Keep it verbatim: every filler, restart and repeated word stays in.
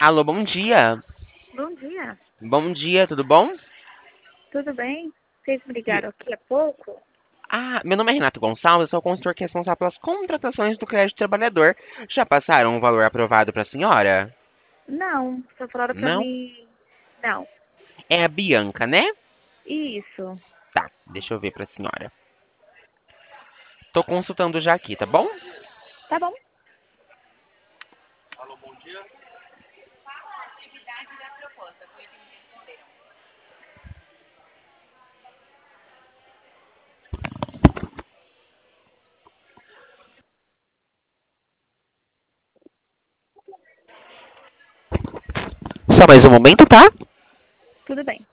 Alô, bom dia. Bom dia, Bom dia, tudo bom? tudo bem? Vocês me Me- ligaram aqui há pouco? Ah, meu nome é Renato Gonçalves, sou o consultor que é responsável pelas contratações do crédito trabalhador. Já passaram o valor aprovado para a senhora? Não, só falaram pra Não? mim. Não, É a Bianca, né? isso. Tá, deixa eu ver para a senhora. Tô consultando já aqui, tá bom? Tá bom. Só mais um momento, tá? Tudo bem.